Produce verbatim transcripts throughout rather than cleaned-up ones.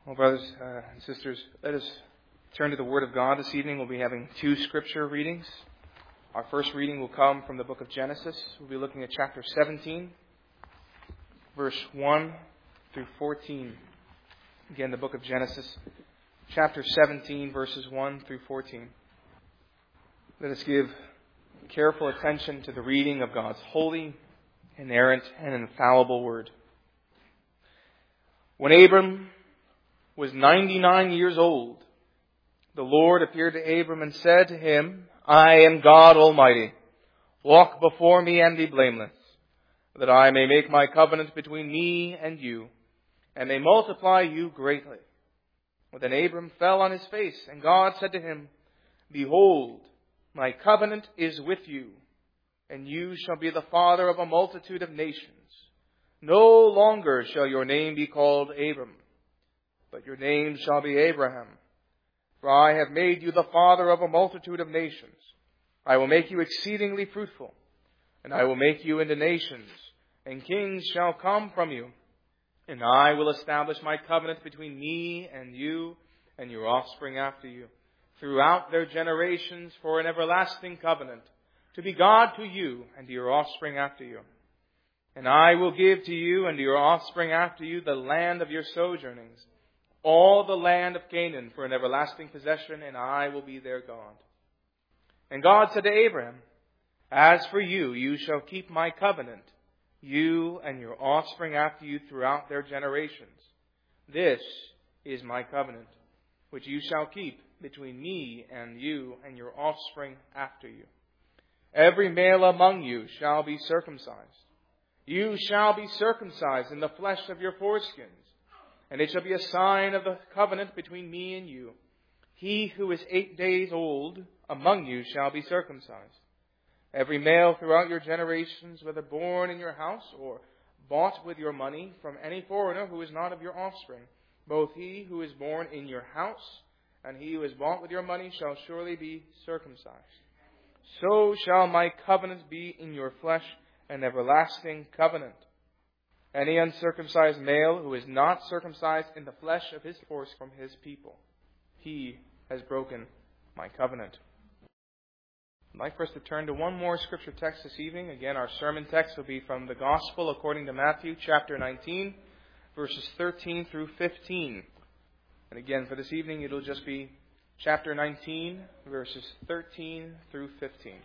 Well, brothers uh, and sisters, let us turn to the Word of God this evening. We'll be having two scripture readings. Our first reading will come from the book of Genesis. We'll be looking at chapter seventeen, verse one through fourteen. Again, the book of Genesis, chapter seventeen, verses one through fourteen. Let us give careful attention to the reading of God's holy, inerrant, and infallible Word. When Abram was ninety-nine years old, the Lord appeared to Abram and said to him, I am God Almighty. Walk before me and be blameless, that I may make my covenant between me and you, and may multiply you greatly. Well, then Abram fell on his face, and God said to him, Behold, my covenant is with you, and you shall be the father of a multitude of nations. No longer shall your name be called Abram, but your name shall be Abraham. For I have made you the father of a multitude of nations. I will make you exceedingly fruitful, and I will make you into nations, and kings shall come from you. And I will establish my covenant between me and you and your offspring after you, throughout their generations, for an everlasting covenant, to be God to you and to your offspring after you. And I will give to you and to your offspring after you the land of your sojournings, all the land of Canaan for an everlasting possession, and I will be their God. And God said to Abraham, As for you, you shall keep my covenant, you and your offspring after you throughout their generations. This is my covenant, which you shall keep between me and you and your offspring after you. Every male among you shall be circumcised. You shall be circumcised in the flesh of your foreskins. And it shall be a sign of the covenant between me and you. He who is eight days old among you shall be circumcised. Every male throughout your generations, whether born in your house or bought with your money from any foreigner who is not of your offspring, both he who is born in your house and he who is bought with your money shall surely be circumcised. So shall my covenant be in your flesh, an everlasting covenant. Any uncircumcised male who is not circumcised in the flesh of his foreskin from his people, he has broken my covenant. I'd like for us to turn to one more scripture text this evening. Again, our sermon text will be from the Gospel according to Matthew, chapter nineteen, verses thirteen through fifteen. And again, for this evening, it'll just be chapter nineteen, verses thirteen through fifteen.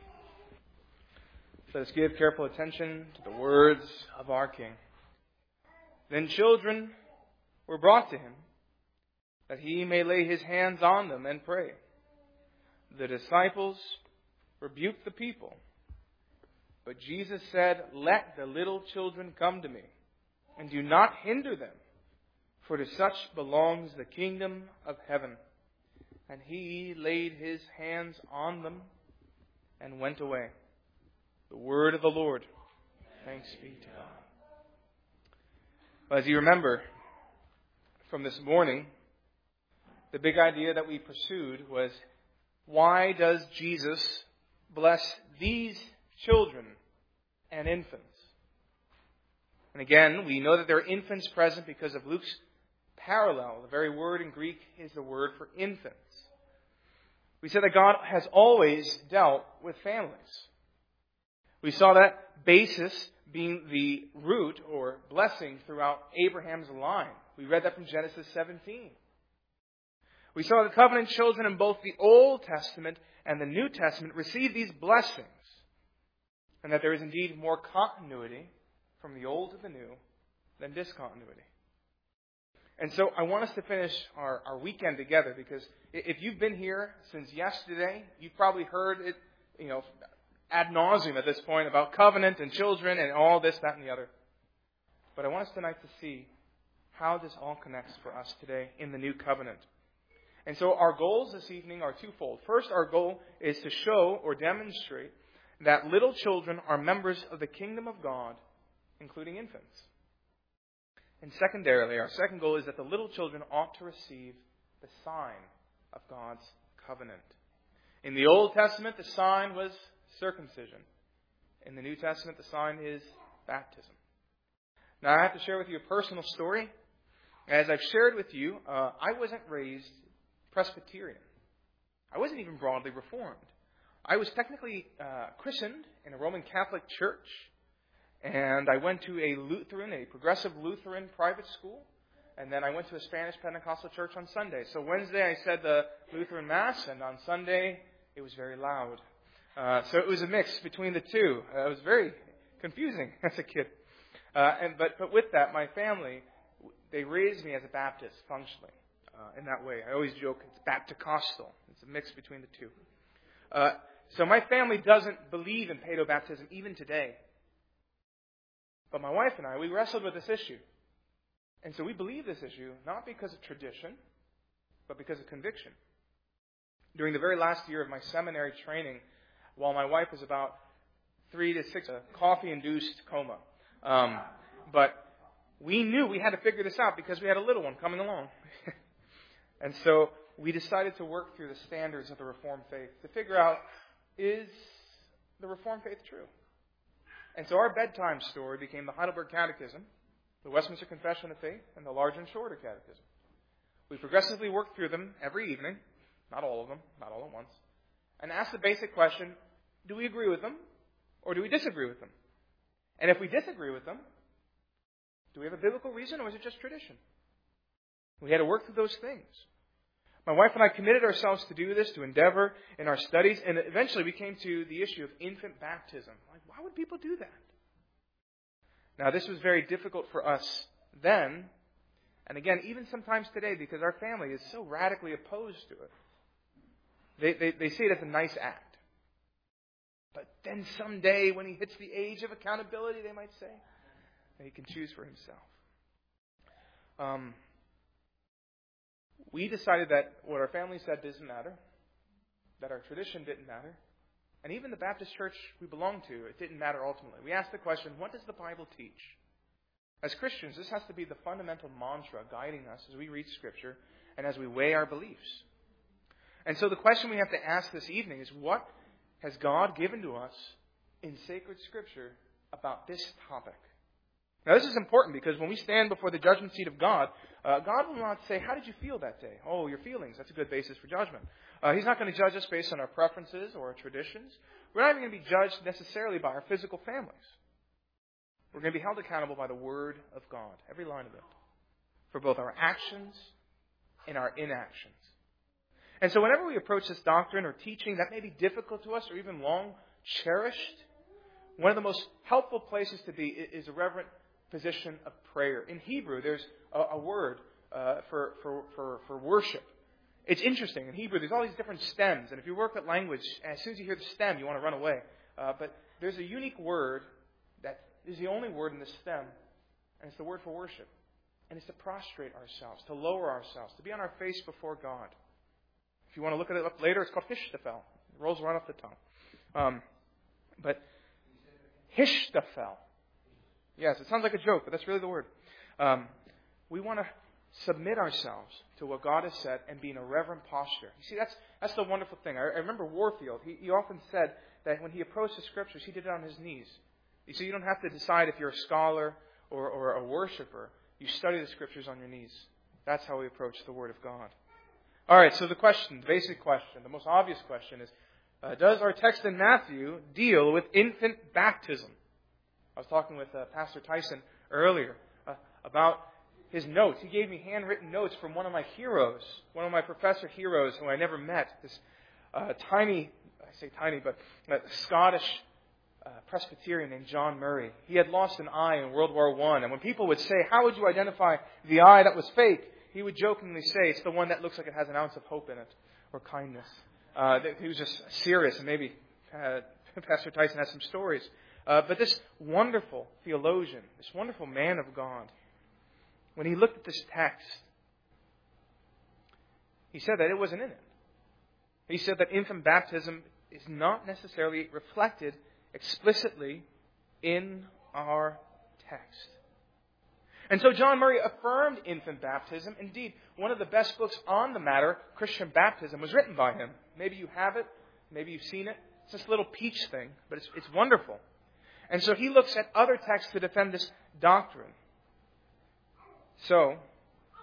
Let us give careful attention to the words of our King. Then children were brought to him, that he may lay his hands on them and pray. The disciples rebuked the people, but Jesus said, Let the little children come to me, and do not hinder them, for to such belongs the kingdom of heaven. And he laid his hands on them and went away. The word of the Lord. Thanks be to God. As you remember from this morning, the big idea that we pursued was, why does Jesus bless these children and infants? And again, we know that there are infants present because of Luke's parallel. The very word in Greek is the word for infants. We said that God has always dealt with families. We saw that basis being the root or blessing throughout Abraham's line. We read that from Genesis seventeen. We saw the covenant children in both the Old Testament and the New Testament receive these blessings, and that there is indeed more continuity from the Old to the New than discontinuity. And so I want us to finish our, our weekend together, because if you've been here since yesterday, you've probably heard it, you know, ad nauseum at this point about covenant and children and all this, that, and the other. But I want us tonight to see how this all connects for us today in the new covenant. And so our goals this evening are twofold. First, our goal is to show or demonstrate that little children are members of the kingdom of God, including infants. And secondarily, our second goal is that the little children ought to receive the sign of God's covenant. In the Old Testament, the sign was circumcision. In the New Testament, the sign is baptism. Now, I have to share with you a personal story. As I've shared with you, uh, I wasn't raised Presbyterian. I wasn't even broadly Reformed. I was technically uh, christened in a Roman Catholic church, and I went to a Lutheran, a progressive Lutheran private school, and then I went to a Spanish Pentecostal church on Sunday. So Wednesday I said the Lutheran Mass, and on Sunday it was very loud. Uh, so it was a mix between the two. Uh, it was very confusing as a kid. Uh, and but but with that, my family, they raised me as a Baptist functionally uh, in that way. I always joke it's Baptist-costal. It's a mix between the two. Uh, so my family doesn't believe in paedobaptism even today. But my wife and I, we wrestled with this issue. And so we believe this issue not because of tradition, but because of conviction. During the very last year of my seminary training, while my wife was about three to six, a coffee-induced coma. Um, but we knew we had to figure this out because we had a little one coming along. And so we decided to work through the standards of the Reformed faith to figure out, is the Reformed faith true? And so our bedtime story became the Heidelberg Catechism, the Westminster Confession of Faith, and the Large and Shorter Catechism. We progressively worked through them every evening, not all of them, not all at once, and asked the basic question, do we agree with them or do we disagree with them? And if we disagree with them, do we have a biblical reason or is it just tradition? We had to work through those things. My wife and I committed ourselves to do this, to endeavor in our studies, and eventually we came to the issue of infant baptism. Like, why would people do that? Now, this was very difficult for us then, and again, even sometimes today, because our family is so radically opposed to it. They, they, they see it as a nice act. But then someday, when he hits the age of accountability, they might say, he can choose for himself. Um, we decided that what our family said doesn't matter, that our tradition didn't matter, and even the Baptist church we belonged to, it didn't matter ultimately. We asked the question, what does the Bible teach? As Christians, this has to be the fundamental mantra guiding us as we read Scripture and as we weigh our beliefs. And so the question we have to ask this evening is, what has God given to us in sacred Scripture about this topic? Now, this is important because when we stand before the judgment seat of God, uh, God will not say, how did you feel that day? Oh, your feelings. That's a good basis for judgment. Uh, he's not going to judge us based on our preferences or our traditions. We're not even going to be judged necessarily by our physical families. We're going to be held accountable by the Word of God, every line of it, for both our actions and our inactions. And so whenever we approach this doctrine or teaching that may be difficult to us or even long cherished, one of the most helpful places to be is a reverent position of prayer. In Hebrew, there's a, a word uh, for, for, for, for worship. It's interesting. In Hebrew, there's all these different stems. And if you work with language, as soon as you hear the stem, you want to run away. Uh, but there's a unique word that is the only word in the stem. And it's the word for worship. And it's to prostrate ourselves, to lower ourselves, to be on our face before God. If you want to look at it up later, it's called Hishtafel. It rolls right off the tongue. Um, but Hishtafel. Yes, it sounds like a joke, but that's really the word. Um, we want to submit ourselves to what God has said and be in a reverent posture. You see, that's that's the wonderful thing. I, I remember Warfield. He, he often said that when he approached the Scriptures, he did it on his knees. You see, you don't have to decide if you're a scholar or, or a worshiper. You study the Scriptures on your knees. That's how we approach the Word of God. All right, so the question, the basic question, the most obvious question is, uh, does our text in Matthew deal with infant baptism? I was talking with uh, Pastor Tyson earlier uh, about his notes. He gave me handwritten notes from one of my heroes, one of my professor heroes who I never met, this uh, tiny, I say tiny, but uh, Scottish uh, Presbyterian named John Murray. He had lost an eye in World War One, and when people would say, how would you identify the eye that was fake? He would jokingly say, it's the one that looks like it has an ounce of hope in it, or kindness. Uh, he was just serious, and maybe uh, Pastor Tyson has some stories. Uh, but this wonderful theologian, this wonderful man of God, when he looked at this text, he said that it wasn't in it. He said that infant baptism is not necessarily reflected explicitly in our text. And so John Murray affirmed infant baptism. Indeed, one of the best books on the matter, Christian Baptism, was written by him. Maybe you have it. Maybe you've seen it. It's this little peach thing, but it's, it's wonderful. And so he looks at other texts to defend this doctrine. So,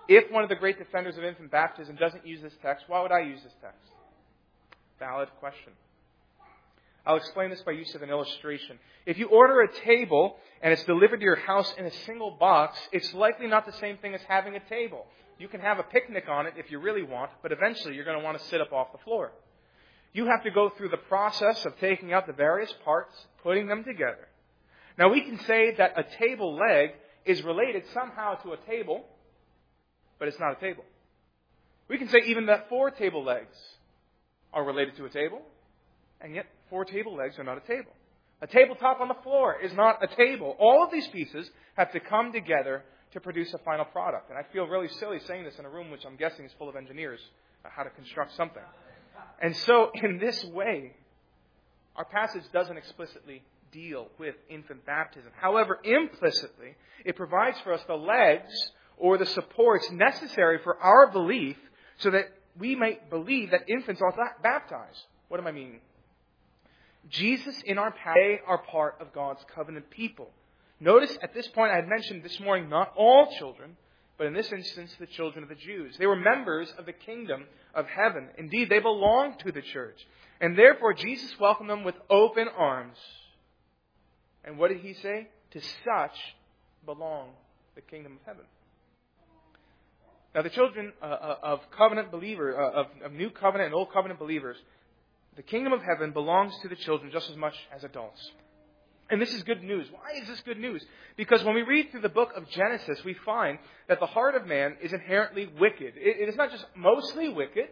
If one of the great defenders of infant baptism doesn't use this text, why would I use this text? Valid question. I'll explain this by use of an illustration. If you order a table and it's delivered to your house in a single box, it's likely not the same thing as having a table. You can have a picnic on it if you really want, but eventually you're going to want to sit up off the floor. You have to go through the process of taking out the various parts, putting them together. Now we can say that a table leg is related somehow to a table, but it's not a table. We can say even that four table legs are related to a table, and yet four table legs are not a table. A tabletop on the floor is not a table. All of these pieces have to come together to produce a final product. And I feel really silly saying this in a room which I'm guessing is full of engineers, uh, how to construct something. And so in this way, our passage doesn't explicitly deal with infant baptism. However, implicitly, it provides for us the legs or the supports necessary for our belief so that we might believe that infants are baptized. What am I meaning? Jesus in our past are part of God's covenant people. Notice at this point I had mentioned this morning not all children, but in this instance the children of the Jews. They were members of the kingdom of heaven. Indeed, they belonged to the church. And therefore Jesus welcomed them with open arms. And what did he say? To such belong the kingdom of heaven. Now the children uh, of covenant believers, uh, of, of new covenant and old covenant believers, the kingdom of heaven belongs to the children just as much as adults. And this is good news. Why is this good news? Because when we read through the book of Genesis, we find that the heart of man is inherently wicked. It, it is not just mostly wicked.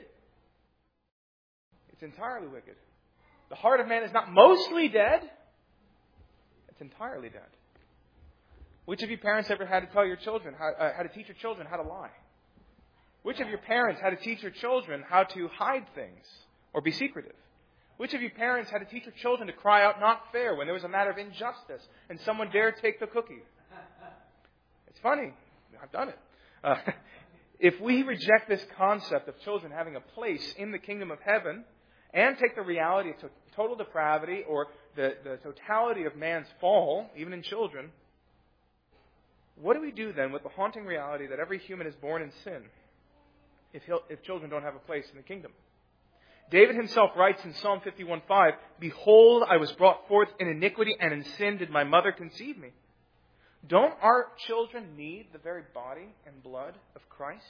It's entirely wicked. The heart of man is not mostly dead. It's entirely dead. Which of you parents ever had to tell your children, how, uh, how to teach your children how to lie? Which of your parents had to teach your children how to hide things or be secretive? Which of you parents had to teach your children to cry out not fair when there was a matter of injustice and someone dared take the cookie? It's funny. I've done it. Uh, if we reject this concept of children having a place in the kingdom of heaven and take the reality of total depravity or the, the totality of man's fall, even in children, what do we do then with the haunting reality that every human is born in sin if, if children don't have a place in the kingdom? David himself writes in Psalm fifty-one five, "Behold, I was brought forth in iniquity, and in sin did my mother conceive me." Don't our children need the very body and blood of Christ?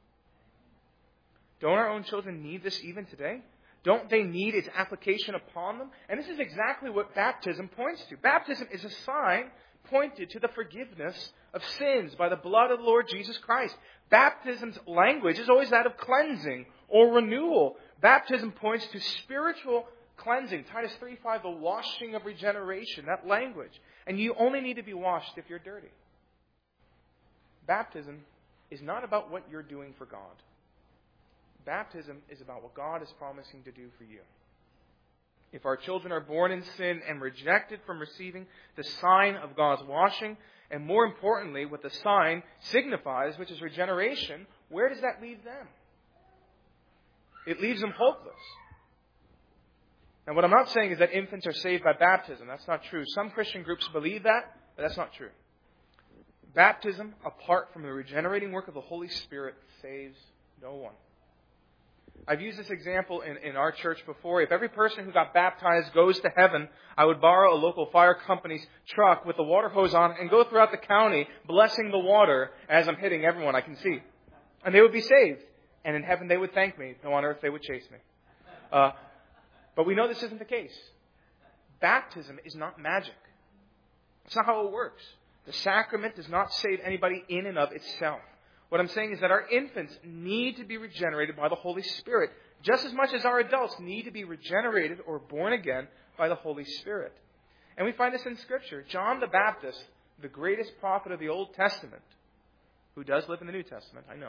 Don't our own children need this even today? Don't they need its application upon them? And this is exactly what baptism points to. Baptism is a sign pointed to the forgiveness of sins by the blood of the Lord Jesus Christ. Baptism's language is always that of cleansing or renewal. Baptism points to spiritual cleansing. Titus three five, the washing of regeneration, that language. And you only need to be washed if you're dirty. Baptism is not about what you're doing for God. Baptism is about what God is promising to do for you. If our children are born in sin and rejected from receiving the sign of God's washing, and more importantly, what the sign signifies, which is regeneration, where does that leave them? It leaves them hopeless. Now, what I'm not saying is that infants are saved by baptism. That's not true. Some Christian groups believe that, but that's not true. Baptism, apart from the regenerating work of the Holy Spirit, saves no one. I've used this example in, in our church before. If every person who got baptized goes to heaven, I would borrow a local fire company's truck with the water hose on it and go throughout the county blessing the water as I'm hitting everyone I can see. And they would be saved. And in heaven they would thank me. No, on earth they would chase me. Uh, but we know this isn't the case. Baptism is not magic. It's not how it works. The sacrament does not save anybody in and of itself. What I'm saying is that our infants need to be regenerated by the Holy Spirit, just as much as our adults need to be regenerated or born again by the Holy Spirit. And we find this in Scripture. John the Baptist, the greatest prophet of the Old Testament, who does live in the New Testament, I know.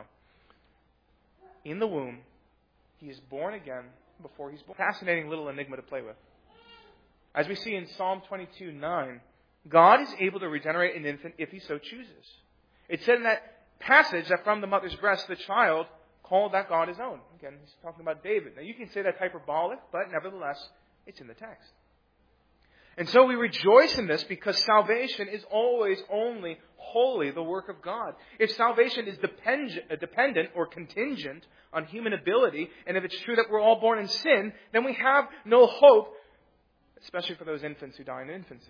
In the womb, he is born again before he's born. Fascinating little enigma to play with. As we see in Psalm twenty-two nine, God is able to regenerate an infant if he so chooses. It said in that passage that from the mother's breast, the child called that God his own. Again, he's talking about David. Now, you can say that's hyperbolic, but nevertheless, it's in the text. And so we rejoice in this because salvation is always only wholly the work of God. If salvation is dependent, dependent or contingent on human ability, and if it's true that we're all born in sin, then we have no hope, especially for those infants who die in infancy.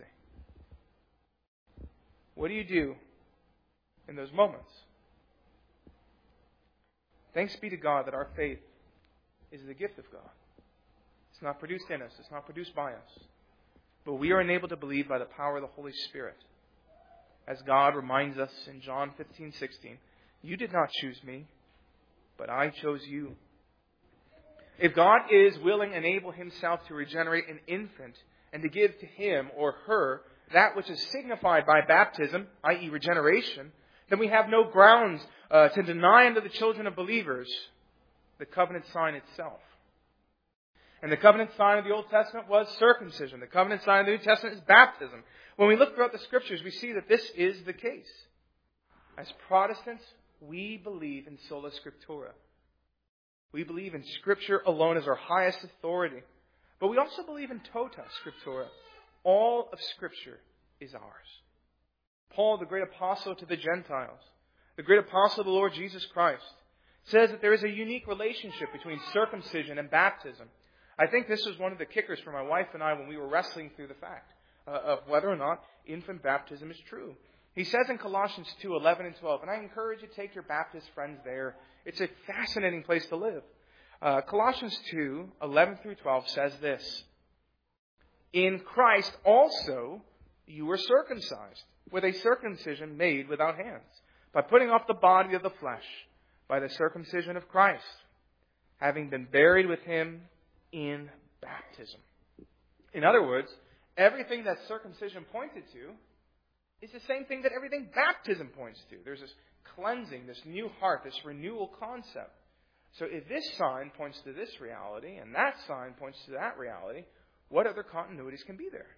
What do you do in those moments? Thanks be to God that our faith is the gift of God. It's not produced in us. It's not produced by us. But we are enabled to believe by the power of the Holy Spirit. As God reminds us in John fifteen sixteen, you did not choose me, but I chose you. If God is willing and able himself to regenerate an infant and to give to him or her that which is signified by baptism, that is regeneration, then we have no grounds uh, to deny unto the children of believers the covenant sign itself. And the covenant sign of the Old Testament was circumcision. The covenant sign of the New Testament is baptism. When we look throughout the Scriptures, we see that this is the case. As Protestants, we believe in sola scriptura. We believe in Scripture alone as our highest authority. But we also believe in tota scriptura. All of Scripture is ours. Paul, the great apostle to the Gentiles, the great apostle of the Lord Jesus Christ, says that there is a unique relationship between circumcision and baptism. I think this was one of the kickers for my wife and I when we were wrestling through the fact uh, of whether or not infant baptism is true. He says in Colossians two, eleven and twelve, and I encourage you to take your Baptist friends there. It's a fascinating place to live. Uh, Colossians two, eleven through twelve says this, in Christ also you were circumcised with a circumcision made without hands, by putting off the body of the flesh, by the circumcision of Christ, having been buried with him in baptism. In other words, everything that circumcision pointed to is the same thing that everything baptism points to. There's this cleansing, this new heart, this renewal concept. So if this sign points to this reality and that sign points to that reality, what other continuities can be there?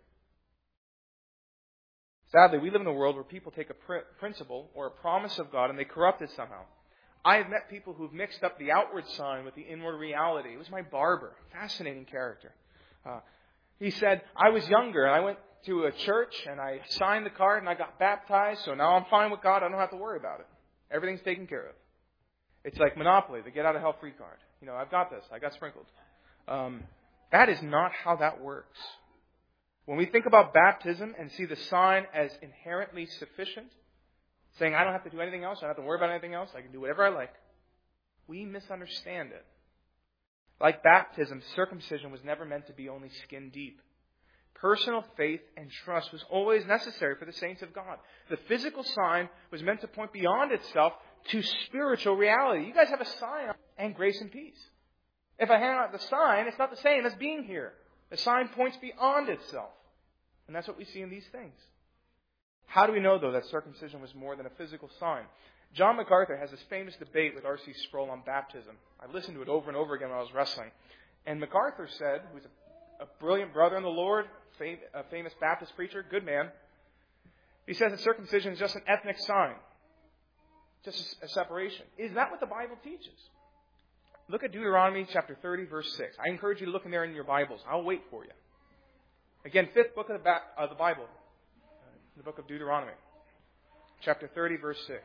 Sadly, we live in a world where people take a pr- principle or a promise of God and they corrupt it somehow. I have met people who've mixed up the outward sign with the inward reality. It was my barber. Fascinating character. Uh, he said, I was younger and I went to a church and I signed the card and I got baptized, so now I'm fine with God. I don't have to worry about it. Everything's taken care of. It's like Monopoly, the get out of hell free card. You know, I've got this. I got sprinkled. Um, that is not how that works. When we think about baptism and see the sign as inherently sufficient, saying, I don't have to do anything else, I don't have to worry about anything else, I can do whatever I like, we misunderstand it. Like baptism, circumcision was never meant to be only skin deep. Personal faith and trust was always necessary for the saints of God. The physical sign was meant to point beyond itself to spiritual reality. You guys have a sign and grace and peace. If I hand out the sign, it's not the same as being here. The sign points beyond itself. And that's what we see in these things. How do we know, though, that circumcision was more than a physical sign? John MacArthur has this famous debate with R C Sproul on baptism. I listened to it over and over again when I was wrestling. And MacArthur said, who's a, a brilliant brother in the Lord, fam- a famous Baptist preacher, good man, he says that circumcision is just an ethnic sign, just a, a separation. Is that what the Bible teaches? Look at Deuteronomy chapter thirty, verse six. I encourage you to look in there in your Bibles. I'll wait for you. Again, fifth book of the, ba- of the Bible. The book of Deuteronomy, chapter thirty, verse six.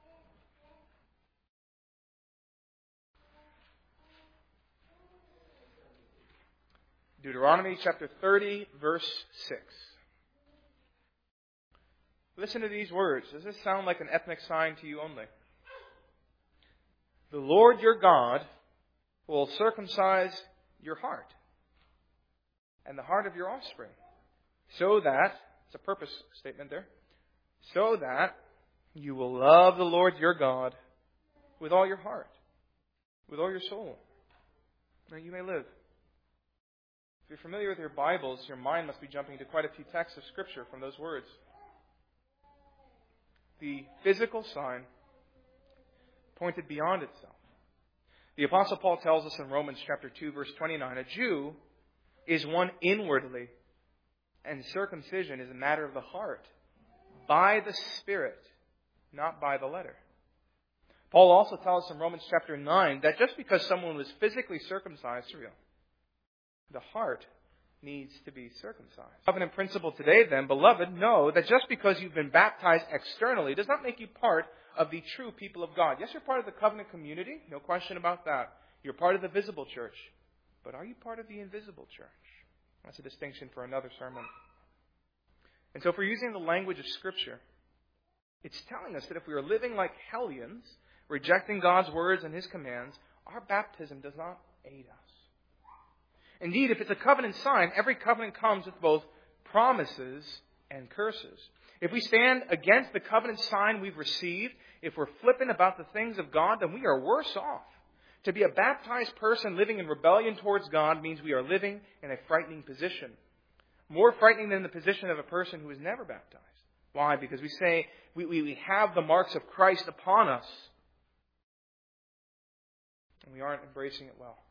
Deuteronomy chapter thirty, verse six. Listen to these words. Does this sound like an ethnic sign to you only? The Lord your God will circumcise your heart and the heart of your offspring, so that, it's a purpose statement there, so that you will love the Lord your God with all your heart, with all your soul, that you may live. If you're familiar with your Bibles, your mind must be jumping to quite a few texts of Scripture from those words. The physical sign pointed beyond itself. The Apostle Paul tells us in Romans chapter two, verse twenty-nine, a Jew is one inwardly, and circumcision is a matter of the heart, by the Spirit, not by the letter. Paul also tells us in Romans chapter nine that just because someone was physically circumcised, real, the heart needs to be circumcised. Covenant principle today, then, beloved, know that just because you've been baptized externally does not make you part of the true people of God. Yes, you're part of the covenant community, no question about that. You're part of the visible church. But are you part of the invisible church? That's a distinction for another sermon. And so if we're using the language of Scripture, it's telling us that if we are living like hellions, rejecting God's words and His commands, our baptism does not aid us. Indeed, if it's a covenant sign, every covenant comes with both promises and curses. If we stand against the covenant sign we've received, if we're flippant about the things of God, then we are worse off. To be a baptized person living in rebellion towards God means we are living in a frightening position. More frightening than the position of a person who is never baptized. Why? Because we say we, we, we have the marks of Christ upon us. And we aren't embracing it well.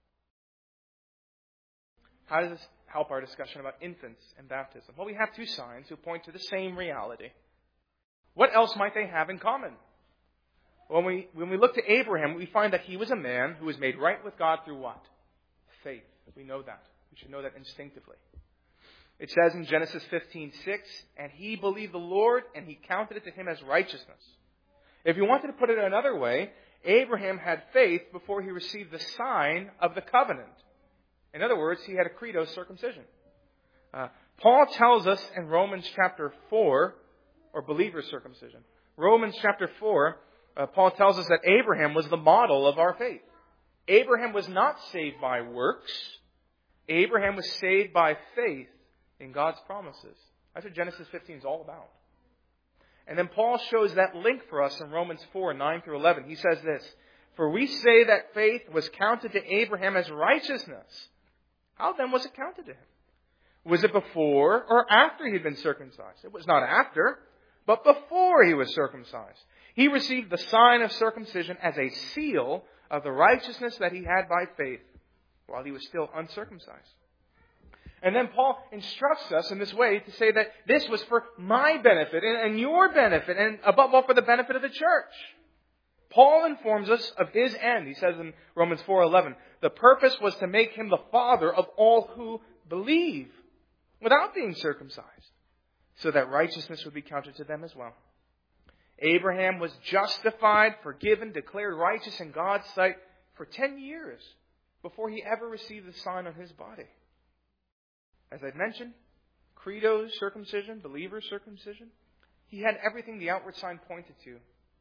How does this help our discussion about infants and baptism? Well, we have two signs who point to the same reality. What else might they have in common? When we, when we look to Abraham, we find that he was a man who was made right with God through what? Faith. We know that. We should know that instinctively. It says in Genesis fifteen six, and he believed the Lord, and he counted it to him as righteousness. If you wanted to put it another way, Abraham had faith before he received the sign of the covenant. In other words, he had a credo circumcision. Uh, Paul tells us in Romans chapter four, or believer circumcision. Romans chapter four, uh, Paul tells us that Abraham was the model of our faith. Abraham was not saved by works. Abraham was saved by faith in God's promises. That's what Genesis fifteen is all about. And then Paul shows that link for us in Romans four, nine through eleven. He says this, for we say that faith was counted to Abraham as righteousness. How then was it counted to him? Was it before or after he had been circumcised? It was not after, but before he was circumcised. He received the sign of circumcision as a seal of the righteousness that he had by faith while he was still uncircumcised. And then Paul instructs us in this way to say that this was for my benefit and your benefit and above all for the benefit of the church. Paul informs us of his end. He says in Romans four eleven, the purpose was to make him the father of all who believe without being circumcised, so that righteousness would be counted to them as well. Abraham was justified, forgiven, declared righteous in God's sight for ten years before he ever received the sign on his body. As I've mentioned, credo circumcision, believer circumcision, he had everything the outward sign pointed to.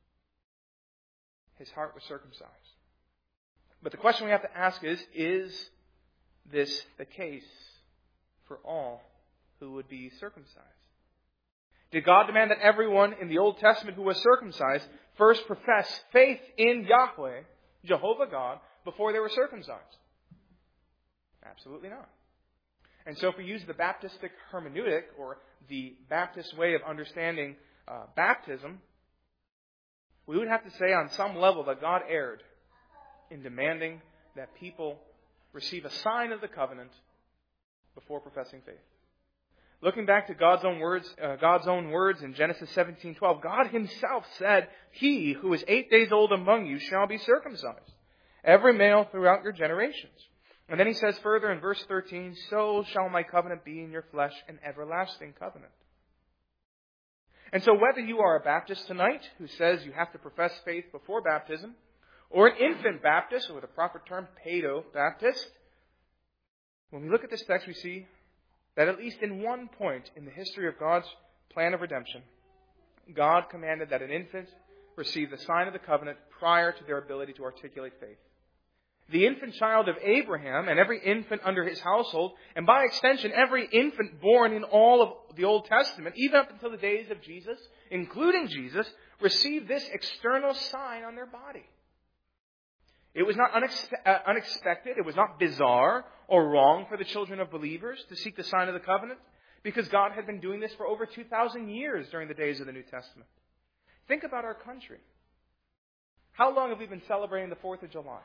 His heart was circumcised. But the question we have to ask is, is this the case for all who would be circumcised? Did God demand that everyone in the Old Testament who was circumcised first profess faith in Yahweh, Jehovah God, before they were circumcised? Absolutely not. And so if we use the Baptistic hermeneutic, or the Baptist way of understanding uh, baptism, we would have to say on some level that God erred in demanding that people receive a sign of the covenant before professing faith. Looking back to God's own words, uh, God's own words in Genesis seventeen twelve, God Himself said, "He who is eight days old among you shall be circumcised, every male throughout your generations." And then He says further in verse thirteen, "So shall my covenant be in your flesh, an everlasting covenant." And so whether you are a Baptist tonight who says you have to profess faith before baptism, or an infant Baptist, or the proper term, Paedo-Baptist, when we look at this text, we see that at least in one point in the history of God's plan of redemption, God commanded that an infant receive the sign of the covenant prior to their ability to articulate faith. The infant child of Abraham and every infant under his household, and by extension, every infant born in all of the Old Testament, even up until the days of Jesus, including Jesus, received this external sign on their body. It was not unex- uh, unexpected, it was not bizarre or wrong for the children of believers to seek the sign of the covenant, because God had been doing this for over two thousand years during the days of the New Testament. Think about our country. How long have we been celebrating the fourth of July?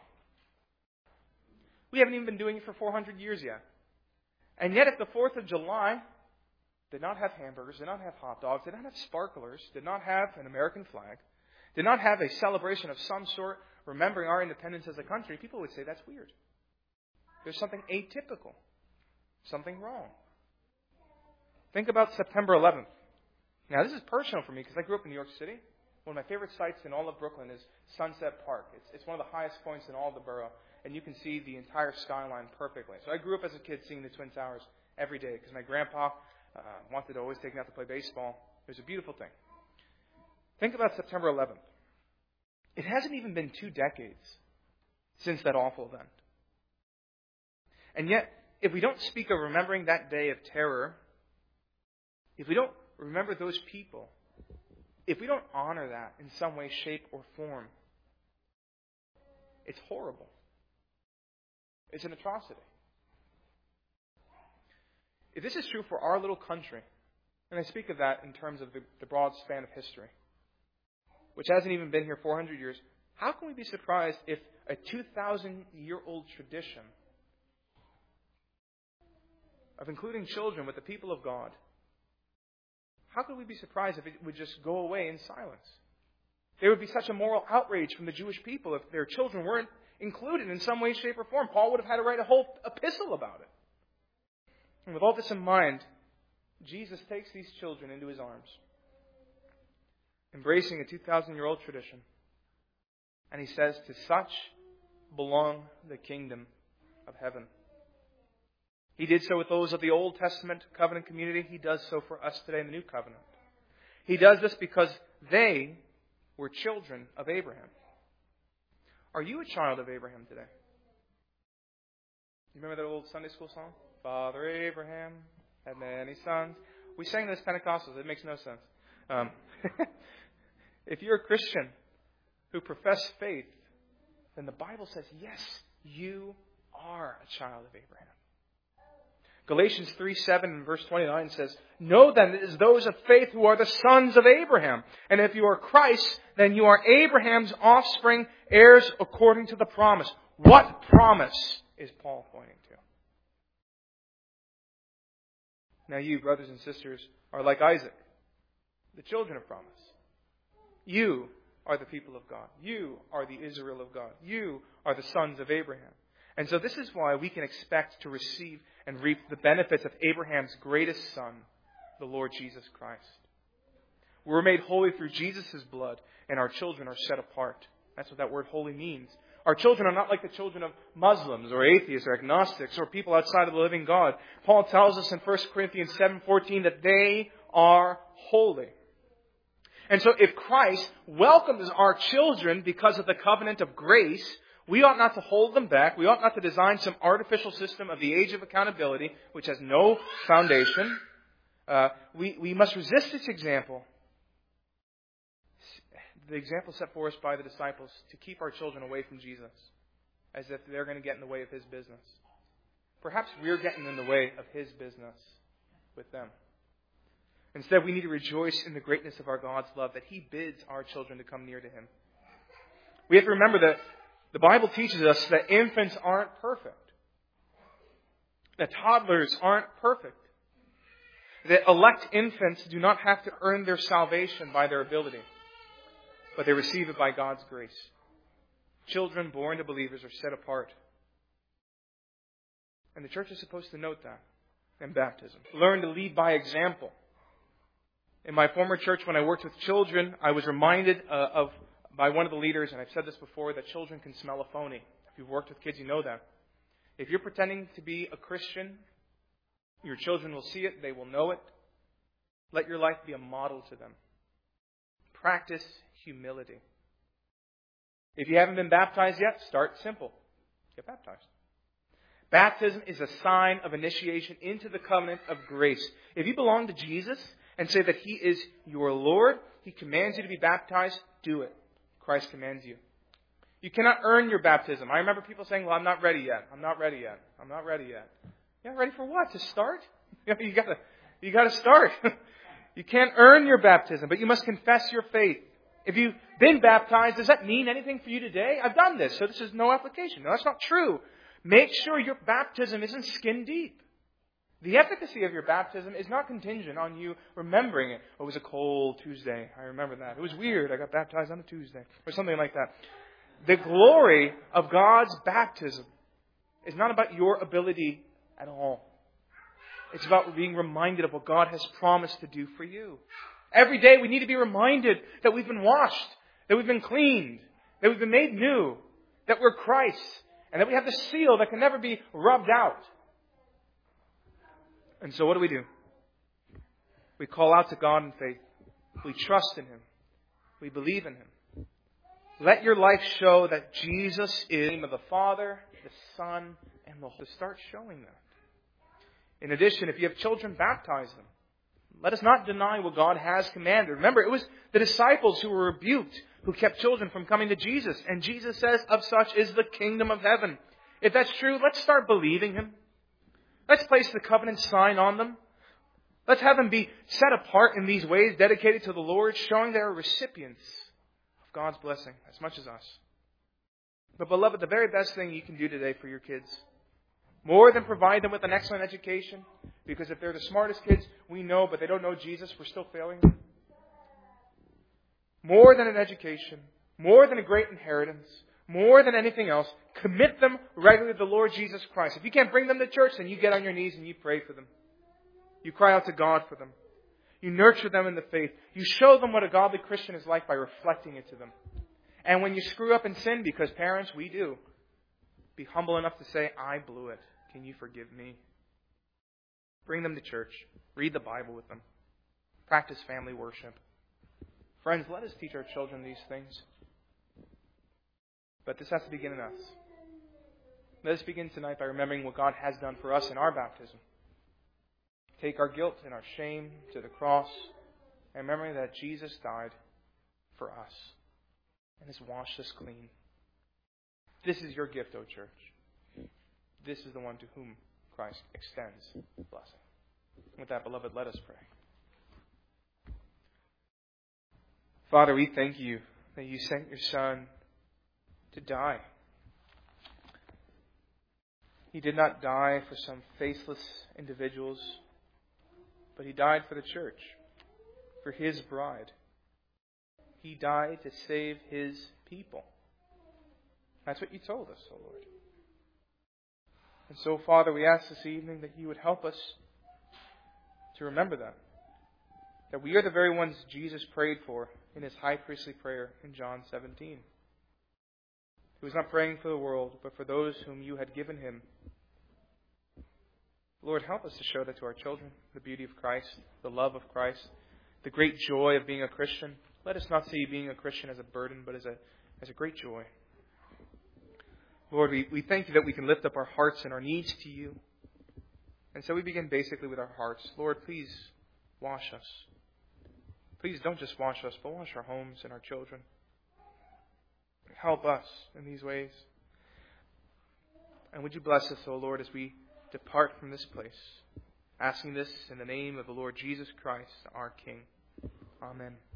We haven't even been doing it for four hundred years yet. And yet if the fourth of July did not have hamburgers, did not have hot dogs, did not have sparklers, did not have an American flag, did not have a celebration of some sort remembering our independence as a country, people would say that's weird. There's something atypical. something wrong. Think about September eleventh. Now, this is personal for me because I grew up in New York City. One of my favorite sites in all of Brooklyn is Sunset Park. It's, it's one of the highest points in all of the borough, and you can see the entire skyline perfectly. So I grew up as a kid seeing the Twin Towers every day because my grandpa uh, wanted to always take me out to play baseball. It was a beautiful thing. Think about September eleventh. It hasn't even been two decades since that awful event. And yet, if we don't speak of remembering that day of terror, if we don't remember those people, if we don't honor that in some way, shape, or form, it's horrible. It's an atrocity. If this is true for our little country, and I speak of that in terms of the, the broad span of history, which hasn't even been here four hundred years, how can we be surprised if a two thousand year old tradition of including children with the people of God, how could we be surprised if it would just go away in silence? There would be such a moral outrage from the Jewish people if their children weren't included in some way, shape, or form. Paul would have had to write a whole epistle about it. And with all this in mind, Jesus takes these children into his arms, embracing a two thousand year old tradition. And he says, "To such belong the kingdom of heaven." He did so with those of the Old Testament covenant community. He does so for us today in the New Covenant. He does this because they were children of Abraham. Are you a child of Abraham today? You remember that old Sunday school song? Father Abraham had many sons. We sang this Pentecostals. It makes no sense. Um, if you're a Christian who profess faith, then the Bible says, yes, you are a child of Abraham. Galatians three seven and verse twenty-nine says, "Know then it is those of faith who are the sons of Abraham. And if you are Christ, then you are Abraham's offspring, heirs according to the promise." What promise is Paul pointing to? Now you, brothers and sisters, are like Isaac, the children of promise. You are the people of God. You are the Israel of God. You are the sons of Abraham. And so this is why we can expect to receive and reap the benefits of Abraham's greatest son, the Lord Jesus Christ. We're made holy through Jesus' blood, and our children are set apart. That's what that word holy means. Our children are not like the children of Muslims or atheists or agnostics or people outside of the living God. Paul tells us in First Corinthians seven fourteen that they are holy. And so if Christ welcomes our children because of the covenant of grace, we ought not to hold them back. We ought not to design some artificial system of the age of accountability, which has no foundation. Uh, we, we must resist its example. The example set for us by the disciples to keep our children away from Jesus, as if they're going to get in the way of his business. Perhaps we're getting in the way of his business with them. Instead, we need to rejoice in the greatness of our God's love, that he bids our children to come near to him. We have to remember that the Bible teaches us that infants aren't perfect, that toddlers aren't perfect, that elect infants do not have to earn their salvation by their ability, but they receive it by God's grace. Children born to believers are set apart. And the church is supposed to note that in baptism. Learn to lead by example. In my former church, when I worked with children, I was reminded uh, of by one of the leaders, and I've said this before, that children can smell a phony. If you've worked with kids, you know that. If you're pretending to be a Christian, your children will see it, they will know it. Let your life be a model to them. Practice humility. If you haven't been baptized yet, start simple. Get baptized. Baptism is a sign of initiation into the covenant of grace. If you belong to Jesus and say that he is your Lord, he commands you to be baptized, do it. Christ commands you. You cannot earn your baptism. I remember people saying, well, I'm not ready yet. I'm not ready yet. I'm not ready yet. You're not ready for what? To start? You gotta, you gotta start. You can't earn your baptism, but you must confess your faith. If you've been baptized, does that mean anything for you today? I've done this, so this is no application. No, that's not true. Make sure your baptism isn't skin deep. The efficacy of your baptism is not contingent on you remembering it. Oh, it was a cold Tuesday. I remember that. It was weird. I got baptized on a Tuesday. Or something like that. The glory of God's baptism is not about your ability at all. It's about being reminded of what God has promised to do for you. Every day we need to be reminded that we've been washed, that we've been cleaned, that we've been made new, that we're Christ, and that we have the seal that can never be rubbed out. And so what do we do? We call out to God in faith. We trust in Him. We believe in Him. Let your life show that Jesus is the name of the Father, the Son, and the Holy Spirit. Start showing that. In addition, if you have children, baptize them. Let us not deny what God has commanded. Remember, it was the disciples who were rebuked, who kept children from coming to Jesus. And Jesus says, of such is the kingdom of heaven. If that's true, let's start believing Him. Let's place the covenant sign on them. Let's have them be set apart in these ways, dedicated to the Lord, showing they are recipients of God's blessing as much as us. But beloved, the very best thing you can do today for your kids, more than provide them with an excellent education, because if they're the smartest kids, we know, but they don't know Jesus, we're still failing them. More than an education, more than a great inheritance, more than anything else, commit them regularly to the Lord Jesus Christ. If you can't bring them to church, then you get on your knees and you pray for them. You cry out to God for them. You nurture them in the faith. You show them what a godly Christian is like by reflecting it to them. And when you screw up and sin, because parents, we do, be humble enough to say, I blew it. Can you forgive me? Bring them to church. Read the Bible with them. Practice family worship. Friends, let us teach our children these things. But this has to begin in us. Let us begin tonight by remembering what God has done for us in our baptism. Take our guilt and our shame to the cross, and remembering that Jesus died for us and has washed us clean. This is your gift, O church. This is the one to whom Christ extends blessing. With that, beloved, let us pray. Father, we thank you that you sent your Son to die. He did not die for some faithless individuals, but He died for the church, for His bride. He died to save His people. That's what you told us, O Lord. And so, Father, we ask this evening that you would help us to remember that. That we are the very ones Jesus prayed for in His high priestly prayer in John seventeen. He was not praying for the world, but for those whom you had given Him. Lord, help us to show that to our children, the beauty of Christ, the love of Christ, the great joy of being a Christian. Let us not see being a Christian as a burden, but as a, as a great joy. Lord, we, we thank you that we can lift up our hearts and our needs to you. And so we begin basically with our hearts. Lord, please wash us. Please don't just wash us, but wash our homes and our children. Help us in these ways. And would you bless us, O Lord, as we depart from this place, asking this in the name of the Lord Jesus Christ, our King. Amen.